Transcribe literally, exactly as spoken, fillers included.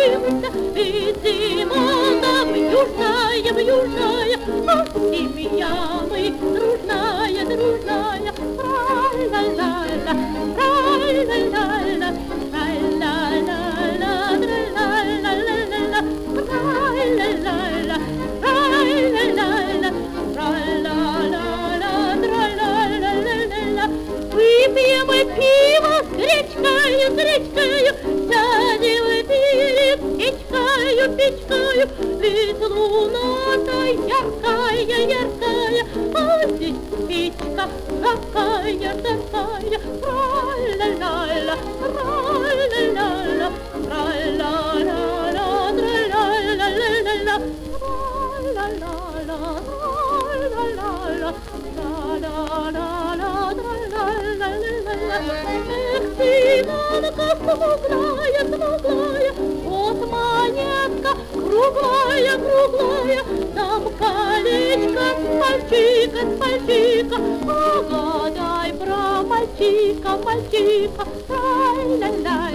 влюбился, ведь зима-то южная, южная, а семья мы дружная, дружная. Тра-ля-ля-ля, тра-ля-ля-ля, тра-ля-ля-ля, тра-ля-ля-ля, тра-ля-ля-ля, тра-ля-ля-ля, тра-ля-ля-ля, тра-ля-ля-ля-ля. Выпьем мы пиво с гречкою, с гречкою, сядем в берег печкою, печкою, ведь луна-то яркая, яркая, а здесь печка такая, такая. Тра-ля-ля-ля, тра-ля-ля-ля, тра-ля-ля-ля, тра-ля-ля-ля-ля, тра-ля-ля-ля, тра-ля-ля-ля, тра-ля-ля-ля, тра-ля-ля-ля-ля. Эх, цыганка смуглая, смуглая, вот монетка круглая, круглая, там колечко с мальчика, с мальчика, погадай про мальчика, мальчика. Тра-ля-ля.